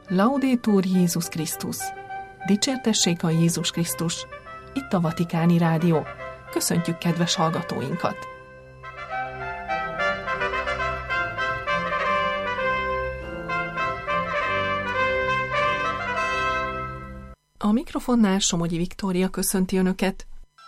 Laudetur Jézus Krisztus! Dicsértessék a Jézus Krisztus! Itt a Vatikáni Rádió. Köszöntjük kedves hallgatóinkat! A mikrofonnál Somogyi Viktória köszönti Önöket.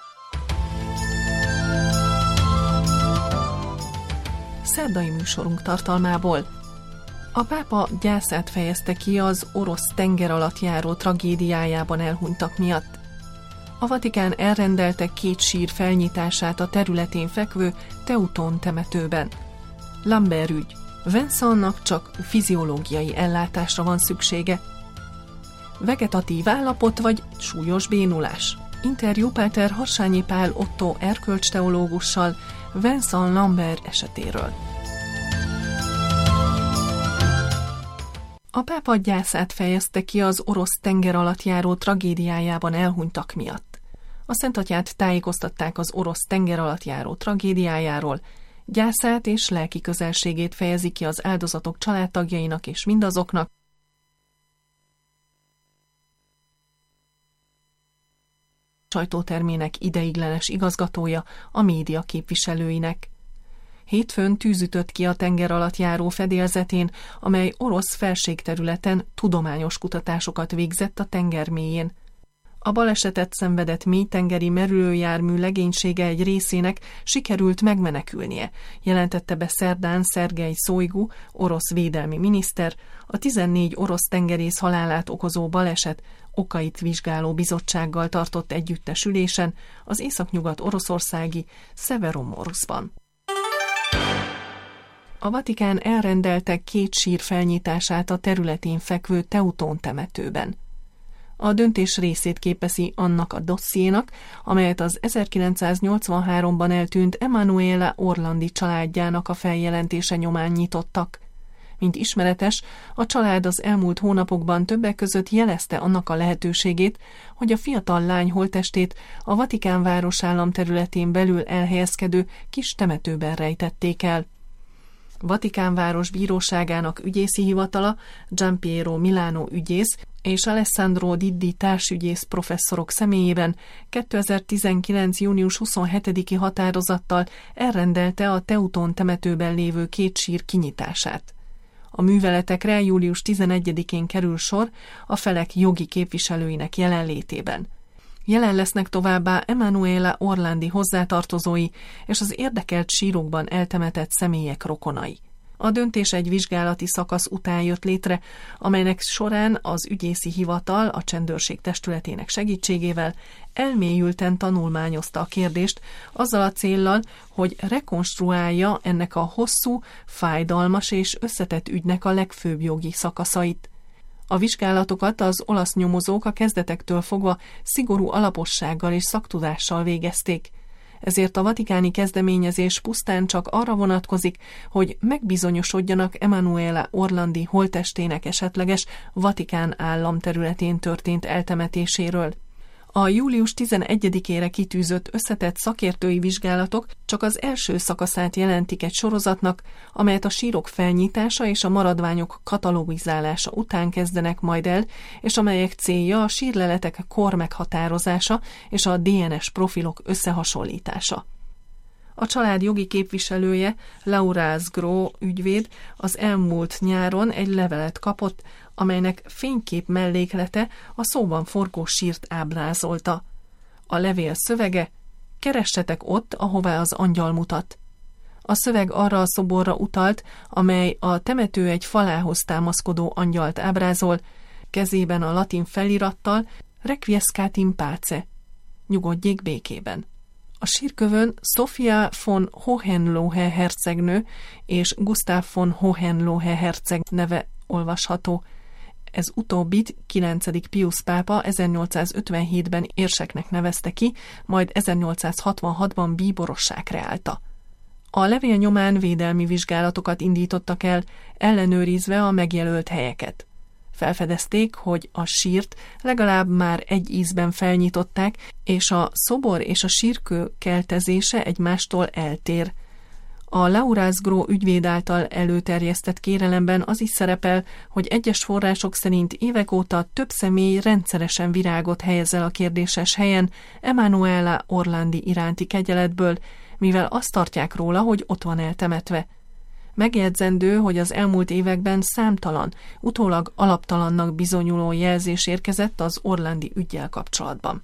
Szerdai műsorunk tartalmából. A pápa gyászát fejezte ki az orosz tengeralattjáró tragédiájában elhunytak miatt. A Vatikán elrendelte 2 sír felnyitását a területén fekvő Teuton temetőben. Lambert ügy. Vincentnak csak fiziológiai ellátásra van szüksége. Vegetatív állapot vagy súlyos bénulás. Interjú Páter Harsányi Pál Otto erkölcsteológussal Vincent Lambert esetéről. A pápa gyászát fejezte ki az orosz tengeralattjáró tragédiájában elhunytak miatt. A Szentatyát tájékoztatták az orosz tengeralattjáró tragédiájáról, gyászát és lelki közelségét fejezi ki az áldozatok családtagjainak és mindazoknak, sajtótermének ideiglenes igazgatója a média képviselőinek. Hétfőn tűz ütött ki a tengeralattjáró fedélzetén, amely orosz felségterületen tudományos kutatásokat végzett a tenger mélyén. A balesetet szenvedett mélytengeri merülőjármű legénysége egy részének sikerült megmenekülnie, jelentette be szerdán Szergej Szojgu, orosz védelmi miniszter, a 14 orosz tengerész halálát okozó baleset okait vizsgáló bizottsággal tartott együttesülésen az északnyugat-oroszországi Szeveromorszban. A Vatikán elrendelte 2 sír felnyitását a területén fekvő Teuton temetőben. A döntés részét képezi annak a dossziénak, amelyet az 1983-ban eltűnt Emanuela Orlandi családjának a feljelentése nyomán nyitottak. Mint ismeretes, a család az elmúlt hónapokban többek között jelezte annak a lehetőségét, hogy a fiatal lány holttestét a Vatikán városállam területén belül elhelyezkedő kis temetőben rejtették el. Vatikánváros bíróságának ügyészi hivatala, Gianpiero Milano ügyész és Alessandro Diddi társügyész professzorok személyében 2019. június 27-i határozattal elrendelte a Teuton temetőben lévő 2 sír kinyitását. A műveletekre július 11-én kerül sor a felek jogi képviselőinek jelenlétében. Jelen lesznek továbbá Emanuela Orlandi hozzátartozói és az érdekelt sírokban eltemetett személyek rokonai. A döntés egy vizsgálati szakasz után jött létre, amelynek során az ügyészi hivatal a csendőrség testületének segítségével elmélyülten tanulmányozta a kérdést, azzal a céllal, hogy rekonstruálja ennek a hosszú, fájdalmas és összetett ügynek a legfőbb jogi szakaszait. A vizsgálatokat az olasz nyomozók a kezdetektől fogva szigorú alapossággal és szaktudással végezték. Ezért a vatikáni kezdeményezés pusztán csak arra vonatkozik, hogy megbizonyosodjanak Emanuela Orlandi holttestének esetleges Vatikán állam területén történt eltemetéséről. A július 11-ére kitűzött összetett szakértői vizsgálatok csak az első szakaszát jelentik egy sorozatnak, amelyet a sírok felnyitása és a maradványok katalogizálása után kezdenek majd el, és amelyek célja a sírleletek kor meghatározása és a DNS profilok összehasonlítása. A család jogi képviselője, Laura Zgro ügyvéd az elmúlt nyáron egy levelet kapott, amelynek fénykép melléklete a szóban forgó sírt ábrázolta. A levél szövege: keressetek ott, ahová az angyal mutat. A szöveg arra a szoborra utalt, amely a temető egy falához támaszkodó angyalt ábrázol, kezében a latin felirattal Requiescat in pace, nyugodjék békében. A sírkövön Sofia von Hohenlohe hercegnő és Gustav von Hohenlohe herceg neve olvasható. Ez utóbbit 9. Piusz pápa 1857-ben érseknek nevezte ki, majd 1866-ban bíborossá kreálta. A levél nyomán védelmi vizsgálatokat indítottak el, ellenőrizve a megjelölt helyeket. Felfedezték, hogy a sírt legalább már egy ízben felnyitották, és a szobor és a sírkő keltezése egymástól eltér. A Laurász Gros ügyvéd által előterjesztett kérelemben az is szerepel, hogy egyes források szerint évek óta több személy rendszeresen virágot helyez el a kérdéses helyen Emanuela Orlandi iránti kegyeletből, mivel azt tartják róla, hogy ott van eltemetve. Megjegyzendő, hogy az elmúlt években számtalan, utólag alaptalannak bizonyuló jelzés érkezett az Orlandi üggyel kapcsolatban.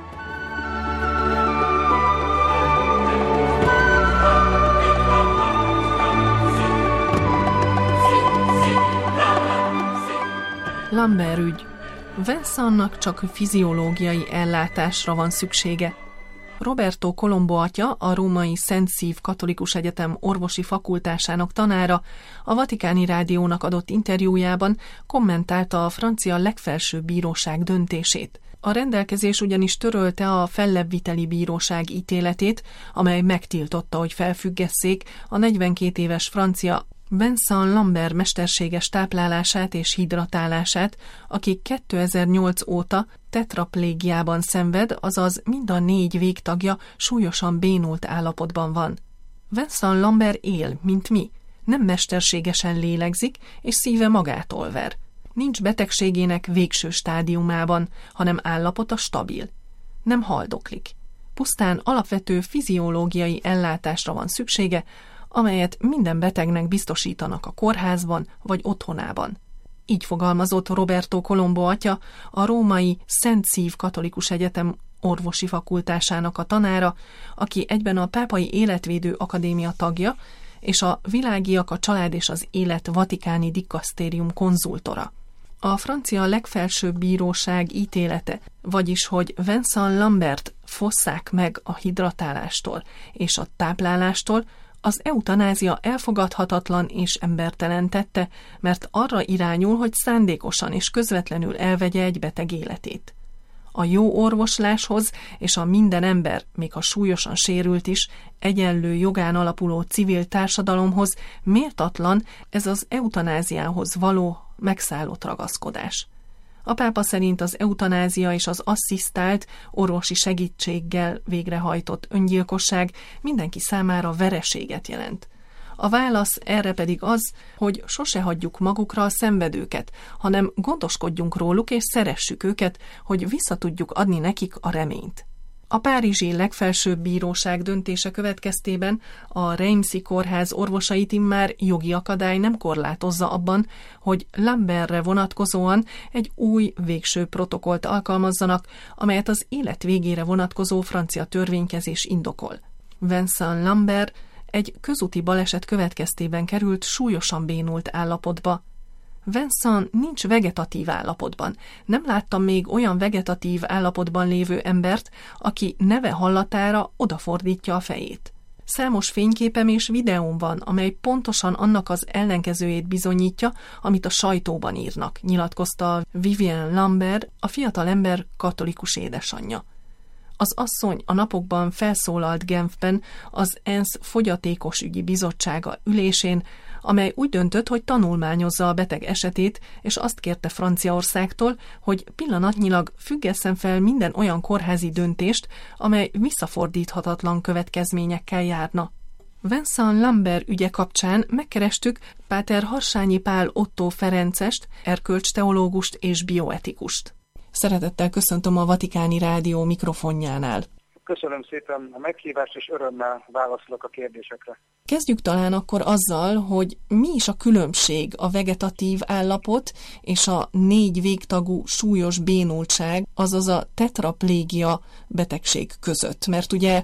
Lambert ügy. Vincentnak csak fiziológiai ellátásra van szüksége. Roberto Colombo atya, a római Szent Szív Katolikus Egyetem orvosi fakultásának tanára a Vatikáni Rádiónak adott interjújában kommentálta a francia legfelsőbb bíróság döntését. A rendelkezés ugyanis törölte a fellebbviteli bíróság ítéletét, amely megtiltotta, hogy felfüggesszék a 42 éves francia Vincent Lambert mesterséges táplálását és hidratálását, aki 2008 óta tetraplégiában szenved, azaz mind a 4 végtagja súlyosan bénult állapotban van. Vincent Lambert él, mint mi, nem mesterségesen lélegzik, és szíve magától ver. Nincs betegségének végső stádiumában, hanem állapota stabil. Nem haldoklik. Pusztán alapvető fiziológiai ellátásra van szüksége, amelyet minden betegnek biztosítanak a kórházban vagy otthonában. Így fogalmazott Roberto Colombo atya, a római Szent Szív Katolikus Egyetem orvosi fakultásának a tanára, aki egyben a Pápai Életvédő Akadémia tagja, és a Világiak, a Család és az Élet Vatikáni Dikasztérium konzultora. A francia legfelsőbb bíróság ítélete, vagyis hogy Vincent Lambert fosszák meg a hidratálástól és a táplálástól, az eutanázia elfogadhatatlan és embertelen tette, mert arra irányul, hogy szándékosan és közvetlenül elvegye egy beteg életét. A jó orvosláshoz és a minden ember, még ha súlyosan sérült is, egyenlő jogán alapuló civil társadalomhoz méltatlan ez az eutanáziához való megszállott ragaszkodás. A pápa szerint az eutanázia és az asszisztált, orvosi segítséggel végrehajtott öngyilkosság mindenki számára vereséget jelent. A válasz erre pedig az, hogy sose hagyjuk magukra a szenvedőket, hanem gondoskodjunk róluk és szeressük őket, hogy vissza tudjuk adni nekik a reményt. A párizsi legfelsőbb bíróság döntése következtében a Reimsi kórház orvosait immár jogi akadály nem korlátozza abban, hogy Lambertre vonatkozóan egy új végső protokollt alkalmazzanak, amelyet az élet végére vonatkozó francia törvénykezés indokol. Vincent Lambert egy közúti baleset következtében került súlyosan bénult állapotba. Vincent nincs vegetatív állapotban. Nem láttam még olyan vegetatív állapotban lévő embert, aki neve hallatára odafordítja a fejét. Számos fényképem és videóm van, amely pontosan annak az ellenkezőjét bizonyítja, amit a sajtóban írnak, nyilatkozta Vivienne Lambert, a fiatal ember katolikus édesanyja. Az asszony a napokban felszólalt Genfben az ENSZ fogyatékosügyi bizottsága ülésén, amely úgy döntött, hogy tanulmányozza a beteg esetét, és azt kérte Franciaországtól, hogy pillanatnyilag függesszen fel minden olyan kórházi döntést, amely visszafordíthatatlan következményekkel járna. Vincent Lambert ügye kapcsán megkerestük Páter Harsányi Pál Ottó Ferencest, erkölcsteológust és bioetikust. Szeretettel köszöntöm a Vatikáni Rádió mikrofonjánál. Köszönöm szépen a meghívást, és örömmel válaszolok a kérdésekre. Kezdjük talán akkor azzal, hogy mi is a különbség a vegetatív állapot és a 4 végtagú súlyos bénultság, azaz a tetraplégia betegség között. Mert ugye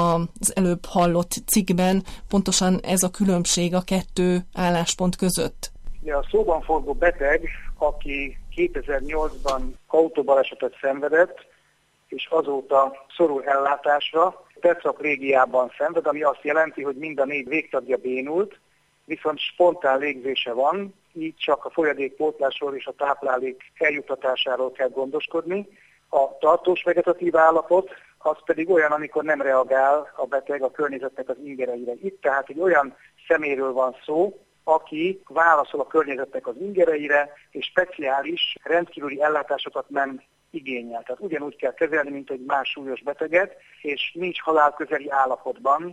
az előbb hallott cikkben pontosan ez a különbség a 2 álláspont között. Ja, a szóban forgó beteg, aki 2008-ban autóbalesetet szenvedett, és azóta szorul ellátásra, tetraplégiában szenved, ami azt jelenti, hogy mind a 4 végtagja bénult, viszont spontán légzése van, így csak a folyadékpótlásról és a táplálék eljuttatásáról kell gondoskodni. A tartós vegetatív állapot az pedig olyan, amikor nem reagál a beteg a környezetnek az ingereire. Itt tehát egy olyan személyről van szó, aki válaszol a környezetnek az ingereire, és speciális, rendkívüli ellátásokat nem igényel. Tehát ugyanúgy kell kezelni, mint egy más súlyos beteget, és nincs halálközeli állapotban,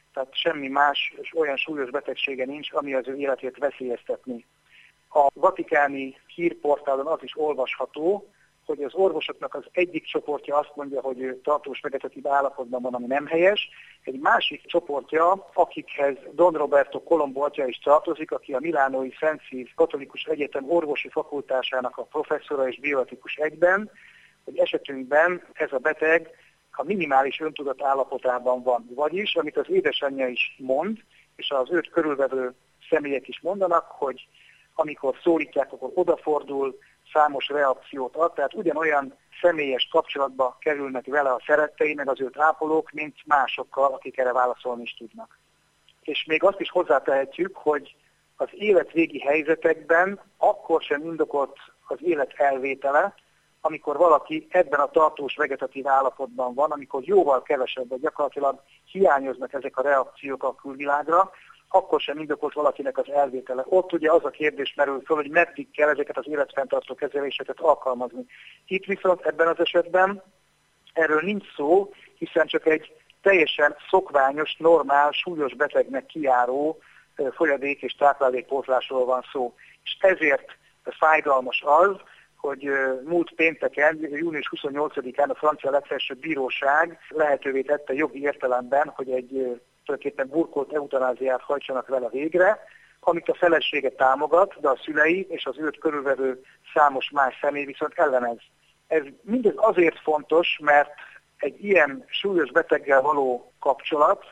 Tehát semmi más és olyan súlyos betegsége nincs, ami az ő életét veszélyeztetni. A vatikáni hírportálon az is olvasható, hogy az orvosoknak az egyik csoportja azt mondja, hogy ő tartós vegetatív állapotban van, ami nem helyes. Egy másik csoportja, akikhez Don Roberto Colombo atya is tartozik, aki a milánói Szent Szív Katolikus Egyetem orvosi fakultásának a professzora és bioetikus egyben, hogy esetünkben ez a beteg a minimális öntudat állapotában van. Vagyis, amit az édesanyja is mond, és az őt körülvevő személyek is mondanak, hogy amikor szólítják, akkor odafordul, számos reakciót ad, tehát ugyanolyan személyes kapcsolatba kerülnek vele a szerettei, meg az őt ápolók, mint másokkal, akik erre válaszolni is tudnak. És még azt is hozzátehetjük, hogy az életvégi helyzetekben akkor sem indokolt az élet elvétele, amikor valaki ebben a tartós vegetatív állapotban van, amikor jóval kevesebb, vagy gyakorlatilag hiányoznak ezek a reakciók a külvilágra, akkor sem indokolt valakinek az elvétele. Ott ugye az a kérdés merül föl, hogy meddig kell ezeket az életfenntartó kezeléseket alkalmazni. Itt viszont ebben az esetben erről nincs szó, hiszen csak egy teljesen szokványos, normál, súlyos betegnek kijáró folyadék és táplálékpótlásról van szó. És ezért fájdalmas az, hogy múlt pénteken, június 28-án a francia legfelsőbb bíróság lehetővé tette jogi értelemben, hogy egy tulajdonképpen burkolt eutanáziát hajtsanak vele végre, amit a felesége támogat, de a szülei és az őt körülvevő számos más személy viszont ellenez. Ez mindez azért fontos, mert egy ilyen súlyos beteggel való kapcsolat,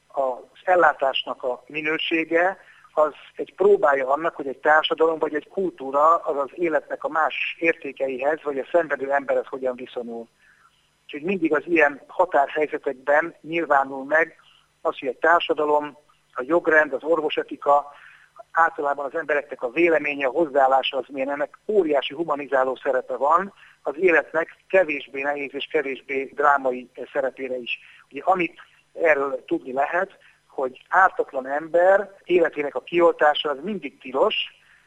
az ellátásnak a minősége, az egy próbája annak, hogy egy társadalom vagy egy kultúra az az életnek a más értékeihez, vagy a szenvedő emberhez hogyan viszonyul. Úgyhogy mindig az ilyen határhelyzetekben nyilvánul meg az, hogy egy társadalom, a jogrend, az orvosetika, általában az embereknek a véleménye, a hozzáállása az milyen, ennek óriási humanizáló szerepe van, az életnek kevésbé nehéz és kevésbé drámai szerepére is. Ugye, amit erről tudni lehet, hogy ártatlan ember életének a kioltása az mindig tilos,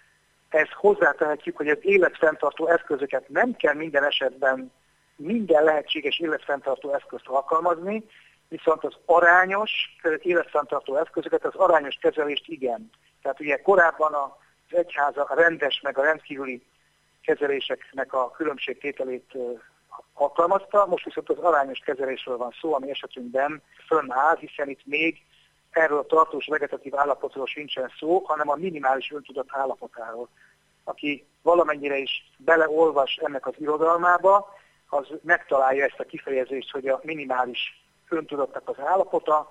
ezt hozzátehetjük, hogy az életfenntartó eszközöket nem kell minden esetben minden lehetséges életfenntartó eszközt alkalmazni, viszont az arányos életfenntartó eszközöket, az arányos kezelést igen. Tehát ugye korábban az egyház a rendes meg a rendkívüli kezeléseknek a különbségtételét alkalmazta, most viszont az arányos kezelésről van szó, ami esetünkben fönnáll, hiszen itt még erről a tartós vegetatív állapotról sincsen szó, hanem a minimális öntudat állapotáról. Aki valamennyire is beleolvas ennek az irodalmába, az megtalálja ezt a kifejezést, hogy a minimális öntudatnak az állapota,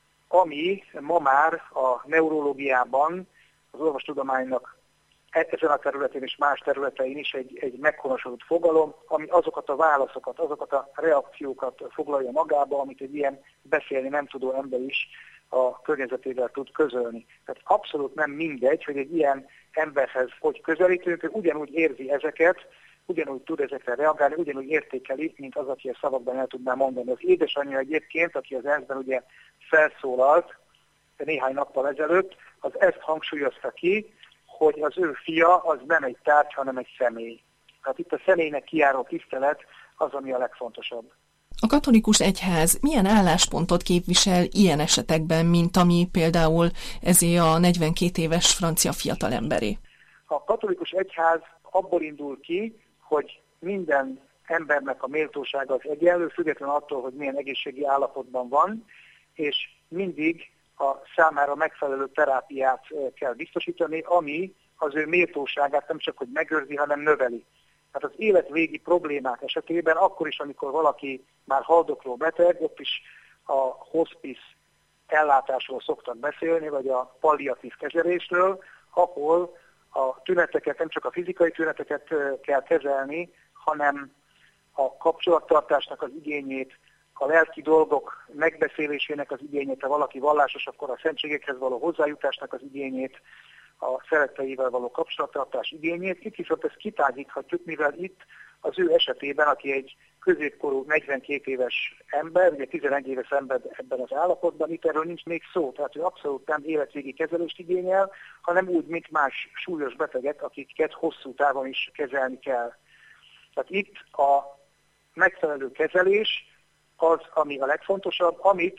ami ma már a neurológiában, az orvostudománynak ezen a területén és más területein is egy meghonosodott fogalom, ami azokat a válaszokat, azokat a reakciókat foglalja magába, amit egy ilyen beszélni nem tudó ember is a környezetével tud közölni. Tehát abszolút nem mindegy, hogy egy ilyen emberhez hogy közelítünk, ő ugyanúgy érzi ezeket, ugyanúgy tud ezekre reagálni, ugyanúgy értékeli, mint az, aki a szavakban el tudná mondani. Az édesanyja egyébként, aki az ENSZ-ben ugye felszólalt néhány nappal ezelőtt, az ezt hangsúlyozta ki, hogy az ő fia az nem egy tárgy, hanem egy személy. Tehát itt a személynek kijáró tisztelet az, ami a legfontosabb. A katolikus egyház milyen álláspontot képvisel ilyen esetekben, mint ami például ezé a 42 éves francia fiatalemberé? A katolikus egyház abból indul ki, hogy minden embernek a méltósága az egyenlő, függetlenül attól, hogy milyen egészségi állapotban van, és mindig a számára megfelelő terápiát kell biztosítani, ami az ő méltóságát nem csak hogy megőrzi, hanem növeli. Tehát az életvégi problémák esetében, akkor is, amikor valaki már haldokló beteg, ott is a hospice ellátásról szoktak beszélni, vagy a palliatív kezelésről, ahol a tüneteket, nem csak a fizikai tüneteket kell kezelni, hanem a kapcsolattartásnak az igényét, a lelki dolgok megbeszélésének az igényét, ha valaki vallásos, akkor a szentségekhez való hozzájutásnak az igényét, a szeretteivel való kapcsolattartás igényét. Itt viszont ezt kitágíthatjuk, mivel itt az ő esetében, aki egy középkorú 42 éves ember, ugye 11 éves ember ebben az állapotban, itt erről nincs még szó, tehát ő abszolút nem életvégi kezelést igényel, hanem úgy, mint más súlyos betegek, akiket hosszú távon is kezelni kell. Tehát itt a megfelelő kezelés az, ami a legfontosabb, amit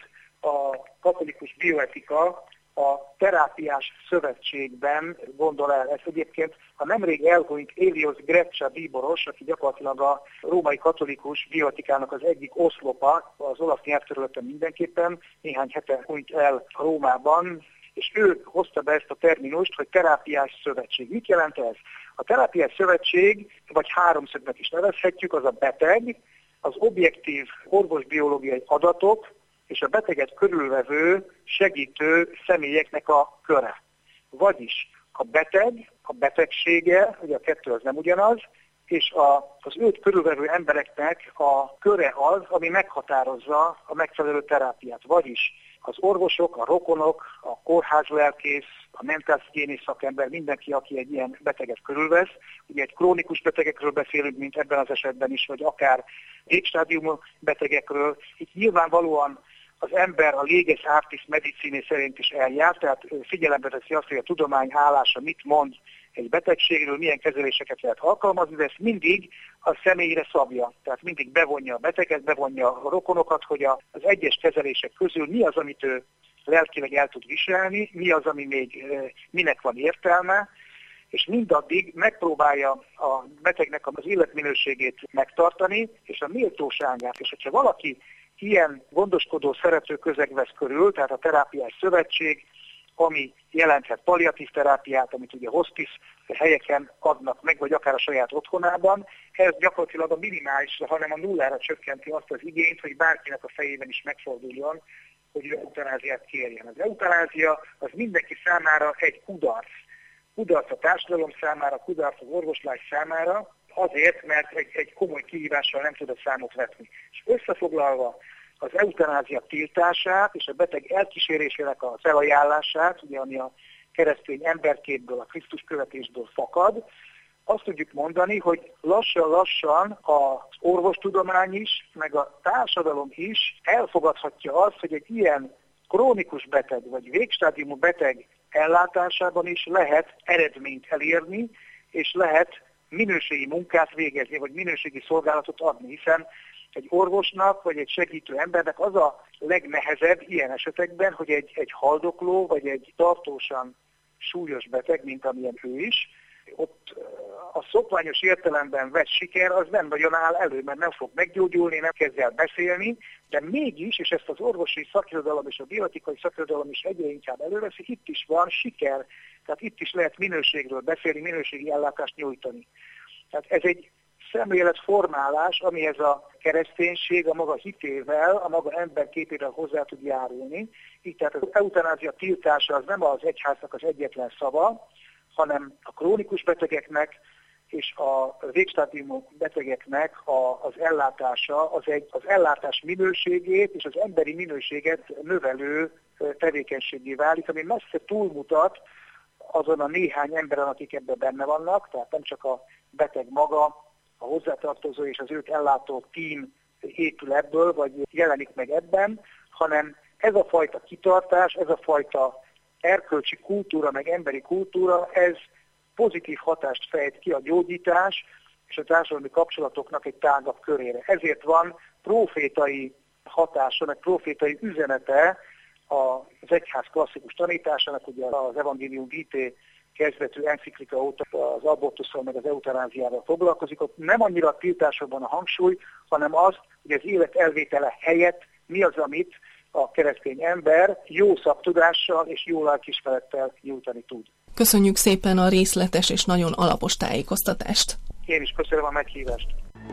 a katolikus bioetika a terápiás szövetségben gondol el. Ez egyébként a nemrég elhunyt Elios Greccia bíboros, aki gyakorlatilag a római katolikus bioetikának az egyik oszlopa, az olasz nyelvterületen mindenképpen, néhány hete hunyt el Rómában, és ő hozta be ezt a terminust, hogy terápiás szövetség. Mit jelent ez? A terápiás szövetség, vagy háromszögnek is nevezhetjük, az a beteg, az objektív orvosbiológiai adatok, és a beteget körülvevő, segítő személyeknek a köre. Vagyis a beteg, a betegsége, ugye a kettő az nem ugyanaz, és az őt körülvevő embereknek a köre az, ami meghatározza a megfelelő terápiát. Vagyis az orvosok, a rokonok, a kórházlelkész, a mentálhigiénész szakember, mindenki, aki egy ilyen beteget körülvesz. Ugye egy krónikus betegekről beszélünk, mint ebben az esetben is, vagy akár végstádiumú betegekről. Itt nyilvánvalóan az ember a léges artis mediciné szerint is eljár, tehát figyelembe veszi azt, hogy a tudomány állása mit mond egy betegségről, milyen kezeléseket lehet alkalmazni, de ezt mindig a személyre szabja. Tehát mindig bevonja a beteget, bevonja a rokonokat, hogy az egyes kezelések közül mi az, amit ő lelkileg el tud viselni, mi az, ami még minek van értelme, és mindaddig megpróbálja a betegnek az életminőségét megtartani, és a méltóságát. És hogyha valaki ilyen gondoskodó, szerető közeg vesz körül, tehát a terápiás szövetség, ami jelenthet palliatív terápiát, amit ugye hospice helyeken adnak meg, vagy akár a saját otthonában, ez gyakorlatilag a minimálisra, hanem a nullára csökkenti azt az igényt, hogy bárkinek a fejében is megforduljon, hogy ő eutanáziát kérjen. Az eutanázia az mindenki számára egy kudarc. Kudarc a társadalom számára, kudarc az orvoslás számára, azért, mert egy komoly kihívással nem tud a számot vetni. És összefoglalva az eutanázia tiltását és a beteg elkísérésének a felajánlását, ugye, ami a keresztény emberképből, a Krisztus követésből fakad, azt tudjuk mondani, hogy lassan-lassan az orvostudomány is, meg a társadalom is elfogadhatja azt, hogy egy ilyen krónikus beteg vagy végstádiumú beteg ellátásában is lehet eredményt elérni, és lehet minőségi munkát végezni, vagy minőségi szolgálatot adni, hiszen egy orvosnak, vagy egy segítő embernek az a legnehezebb ilyen esetekben, hogy egy haldokló, vagy egy tartósan súlyos beteg, mint amilyen ő is, ott a szokványos értelemben vett siker az nem nagyon áll elő, mert nem fog meggyógyulni, nem kezd el beszélni, de mégis, és ezt az orvosi szakirodalom és a bioetikai szakirodalom is egyre inkább előveszi, itt is van siker, tehát itt is lehet minőségről beszélni, minőségi ellátást nyújtani. Tehát ez egy szemléletformálás, amihez a kereszténység a maga hitével, a maga emberképével hozzá tud járulni. Így tehát az eutanázia tiltása az nem az egyháznak az egyetlen szava, hanem a krónikus betegeknek és a végstádiumú betegeknek az ellátása az ellátás minőségét és az emberi minőséget növelő tevékenységé válik, ami messze túlmutat azon a néhány emberen, akik ebben benne vannak, tehát nem csak a beteg maga, a hozzátartozó és az őt ellátó tím épül ebből, vagy jelenik meg ebben, hanem ez a fajta kitartás, ez a fajta erkölcsi kultúra, meg emberi kultúra, ez pozitív hatást fejt ki a gyógyítás és a társadalmi kapcsolatoknak egy tágabb körére. Ezért van profétai hatása, meg profétai üzenete az egyház klasszikus tanításának, ugye az Evangelium Vitae kezdetű enciklika óta az abortusszal meg az eutanáziával foglalkozik. Ott nem annyira a tiltásokban a hangsúly, hanem az, hogy az élet elvétele helyett mi az, amit a keresztény ember jó szaktudással és jó lelkiismerettel nyújtani tud. Köszönjük szépen a részletes és nagyon alapos tájékoztatást. Én is köszönöm a meghívást.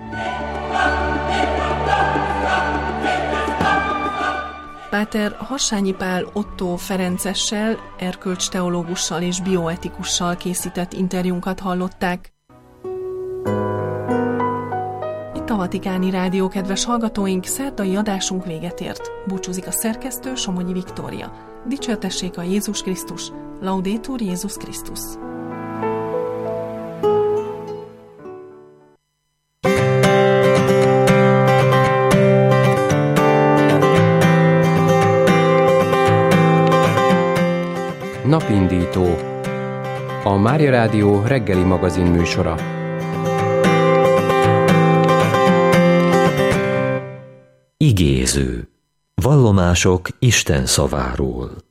Páter Harsányi Pál Ottó Ferencessel, erkölcsteológussal és bioetikussal készített interjúnkat hallották. Itt a Vatikáni Rádió, kedves hallgatóink, szerdai adásunk véget ért. Búcsúzik a szerkesztő, Somogyi Viktória. Dicsértessék a Jézus Krisztus, Laudetur Jézus Krisztus. Napindító, a Mária Rádió reggeli magazin műsora. Igéző. Vallomások Isten szaváról.